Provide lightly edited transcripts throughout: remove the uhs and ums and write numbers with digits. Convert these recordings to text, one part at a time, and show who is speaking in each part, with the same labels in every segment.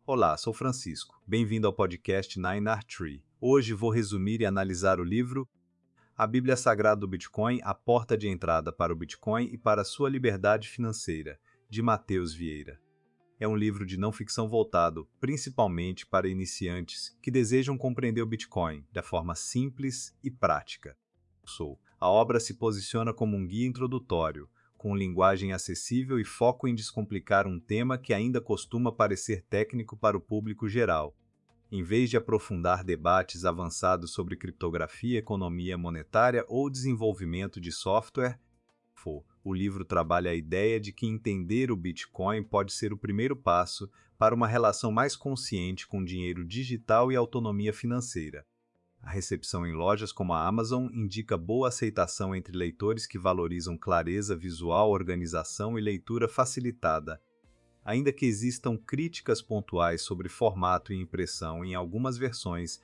Speaker 1: Olá, sou Francisco. Bem-vindo ao podcast Nine Art Tree. Hoje vou resumir e analisar o livro A Bíblia Sagrada do Bitcoin, a porta de entrada para o Bitcoin e para a sua liberdade financeira, de Matheus Vieira. É um livro de não ficção voltado principalmente para iniciantes que desejam compreender o Bitcoin da forma simples e prática. A obra se posiciona como um guia introdutório, com linguagem acessível e foco em descomplicar um tema que ainda costuma parecer técnico para o público geral. Em vez de aprofundar debates avançados sobre criptografia, economia monetária ou desenvolvimento de software, o livro trabalha a ideia de que entender o Bitcoin pode ser o primeiro passo para uma relação mais consciente com dinheiro digital e autonomia financeira. A recepção em lojas como a Amazon indica boa aceitação entre leitores que valorizam clareza visual, organização e leitura facilitada. Ainda que existam críticas pontuais sobre formato e impressão em algumas versões,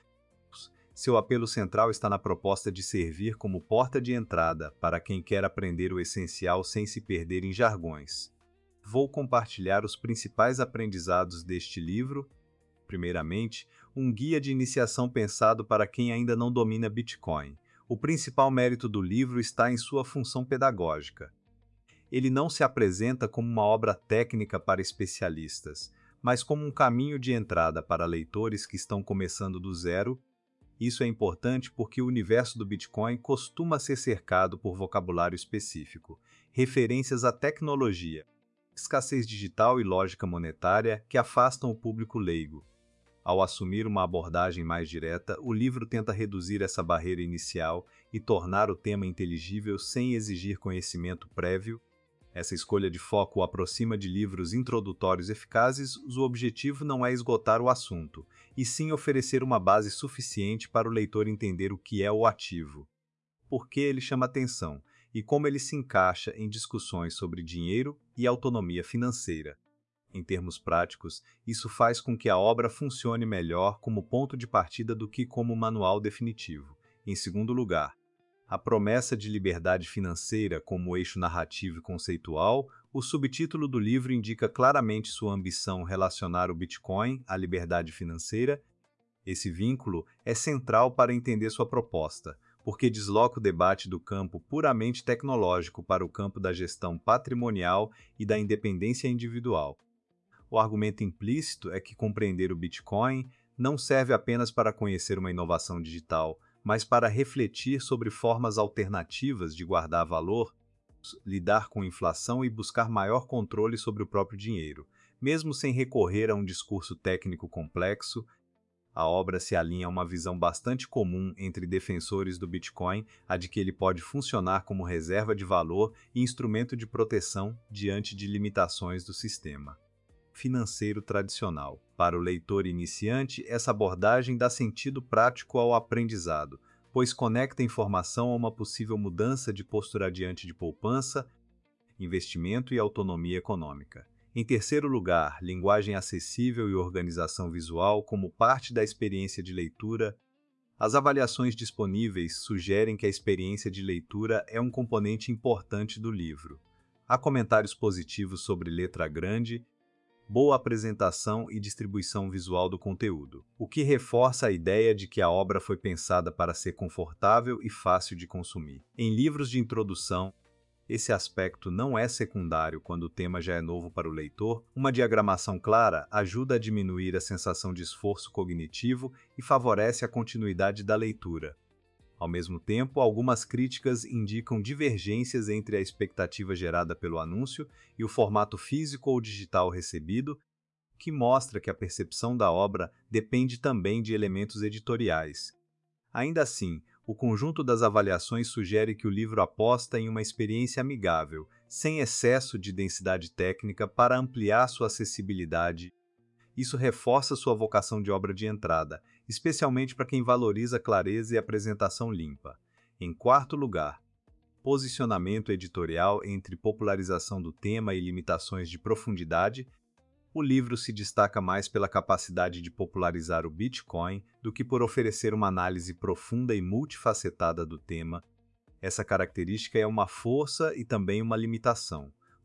Speaker 1: seu apelo central está na proposta de servir como porta de entrada para quem quer aprender o essencial sem se perder em jargões. Vou compartilhar os principais aprendizados deste livro. Primeiramente, um guia de iniciação pensado para quem ainda não domina Bitcoin. O principal mérito do livro está em sua função pedagógica. Ele não se apresenta como uma obra técnica para especialistas, mas como um caminho de entrada para leitores que estão começando do zero. Isso é importante porque o universo do Bitcoin costuma ser cercado por vocabulário específico, referências à tecnologia, escassez digital e lógica monetária que afastam o público leigo. Ao assumir uma abordagem mais direta, o livro tenta reduzir essa barreira inicial e tornar o tema inteligível sem exigir conhecimento prévio. Essa escolha de foco o aproxima de livros introdutórios eficazes. O objetivo não é esgotar o assunto, e sim oferecer uma base suficiente para o leitor entender o que é o ativo, por que ele chama atenção e como ele se encaixa em discussões sobre dinheiro e autonomia financeira. Em termos práticos, isso faz com que a obra funcione melhor como ponto de partida do que como manual definitivo. Em segundo lugar, a promessa de liberdade financeira como eixo narrativo e conceitual. O subtítulo do livro indica claramente sua ambição relacionar o Bitcoin à liberdade financeira. Esse vínculo é central para entender sua proposta, porque desloca o debate do campo puramente tecnológico para o campo da gestão patrimonial e da independência individual. O argumento implícito é que compreender o Bitcoin não serve apenas para conhecer uma inovação digital, mas para refletir sobre formas alternativas de guardar valor, lidar com inflação e buscar maior controle sobre o próprio dinheiro. Mesmo sem recorrer a um discurso técnico complexo, a obra se alinha a uma visão bastante comum entre defensores do Bitcoin, a de que ele pode funcionar como reserva de valor e instrumento de proteção diante de limitações do sistema financeiro tradicional. Para o leitor iniciante, essa abordagem dá sentido prático ao aprendizado, pois conecta informação a uma possível mudança de postura diante de poupança, investimento e autonomia econômica. Em terceiro lugar, linguagem acessível e organização visual como parte da experiência de leitura. As avaliações disponíveis sugerem que a experiência de leitura é um componente importante do livro. Há comentários positivos sobre letra grande, boa apresentação e distribuição visual do conteúdo, o que reforça a ideia de que a obra foi pensada para ser confortável e fácil de consumir. Em livros de introdução, esse aspecto não é secundário quando o tema já é novo para o leitor. Uma diagramação clara ajuda a diminuir a sensação de esforço cognitivo e favorece a continuidade da leitura. Ao mesmo tempo, algumas críticas indicam divergências entre a expectativa gerada pelo anúncio e o formato físico ou digital recebido, que mostra que a percepção da obra depende também de elementos editoriais. Ainda assim, o conjunto das avaliações sugere que o livro aposta em uma experiência amigável, sem excesso de densidade técnica, para ampliar sua acessibilidade. Isso reforça sua vocação de obra de entrada, especialmente para quem valoriza clareza e apresentação limpa. Em quarto lugar, posicionamento editorial entre popularização do tema e limitações de profundidade. O livro se destaca mais pela capacidade de popularizar o Bitcoin do que por oferecer uma análise profunda e multifacetada do tema. Essa característica é uma força e também uma limitação.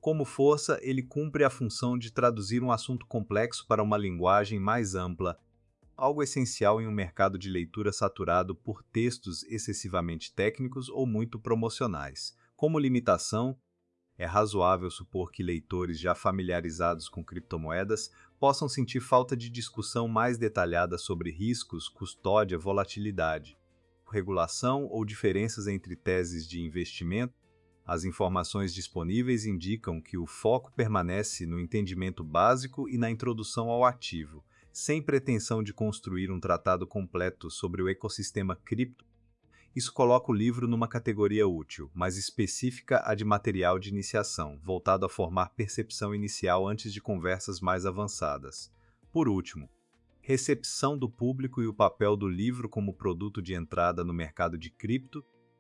Speaker 1: Como força, ele cumpre a função de traduzir um assunto complexo para uma linguagem mais ampla, algo essencial em um mercado de leitura saturado por textos excessivamente técnicos ou muito promocionais. Como limitação, é razoável supor que leitores já familiarizados com criptomoedas possam sentir falta de discussão mais detalhada sobre riscos, custódia, volatilidade, regulação ou diferenças entre teses de investimento. As informações disponíveis indicam que o foco permanece no entendimento básico e na introdução ao ativo, sem pretensão de construir um tratado completo sobre o ecossistema cripto. Isso coloca o livro numa categoria útil, mas específica a de material de iniciação, voltado a formar percepção inicial antes de conversas mais avançadas. Por último, recepção do público e o papel do livro como produto de entrada no mercado de cripto.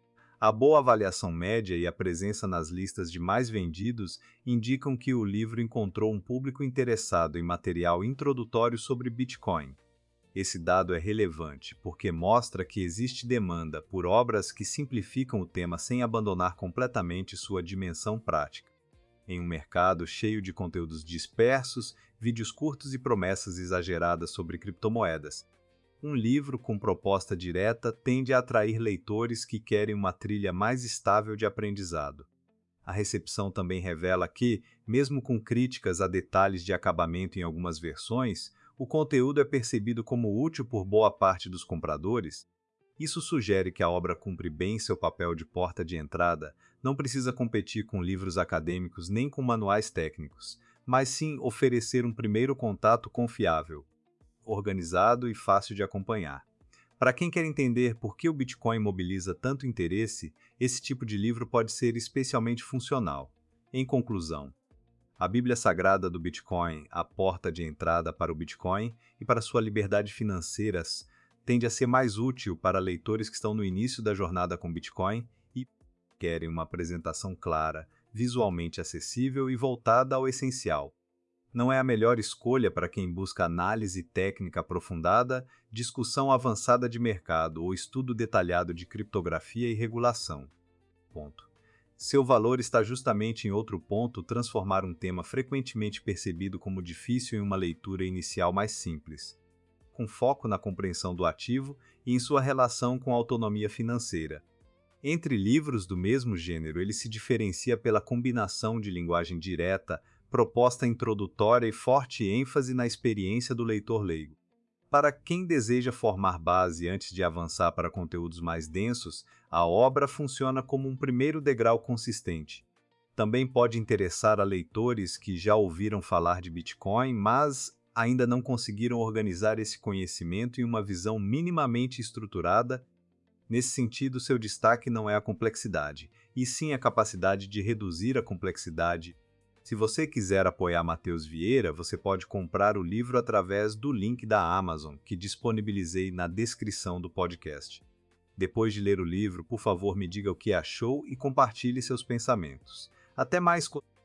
Speaker 1: A boa avaliação média e a presença nas listas de mais vendidos indicam que o livro encontrou um público interessado em material introdutório sobre Bitcoin. Esse dado é relevante porque mostra que existe demanda por obras que simplificam o tema sem abandonar completamente sua dimensão prática. Em um mercado cheio de conteúdos dispersos, vídeos curtos e promessas exageradas sobre criptomoedas, um livro com proposta direta tende a atrair leitores que querem uma trilha mais estável de aprendizado. A recepção também revela que, mesmo com críticas a detalhes de acabamento em algumas versões, o conteúdo é percebido como útil por boa parte dos compradores. Isso sugere que a obra cumpre bem seu papel de porta de entrada, não precisa competir com livros acadêmicos nem com manuais técnicos, mas sim oferecer um primeiro contato confiável, organizado e fácil de acompanhar. Para quem quer entender por que o Bitcoin mobiliza tanto interesse, esse tipo de livro pode ser especialmente funcional. Em conclusão, a Bíblia Sagrada do Bitcoin, a porta de entrada para o Bitcoin e para sua liberdade financeira, tende a ser mais útil para leitores que estão no início da jornada com Bitcoin e querem uma apresentação clara, visualmente acessível e voltada ao essencial. Não é a melhor escolha para quem busca análise técnica aprofundada, discussão avançada de mercado ou estudo detalhado de criptografia e regulação. Ponto. Seu valor está justamente em outro ponto: transformar um tema frequentemente percebido como difícil em uma leitura inicial mais simples, com foco na compreensão do ativo e em sua relação com a autonomia financeira. Entre livros do mesmo gênero, ele se diferencia pela combinação de linguagem direta, proposta introdutória e forte ênfase na experiência do leitor leigo. Para quem deseja formar base antes de avançar para conteúdos mais densos, a obra funciona como um primeiro degrau consistente. Também pode interessar a leitores que já ouviram falar de Bitcoin, mas ainda não conseguiram organizar esse conhecimento em uma visão minimamente estruturada. Nesse sentido, seu destaque não é a complexidade, e sim a capacidade de reduzir a complexidade. Se você quiser apoiar Matheus Vieira, você pode comprar o livro através do link da Amazon, que disponibilizei na descrição do podcast. Depois de ler o livro, por favor, me diga o que achou e compartilhe seus pensamentos. Até mais!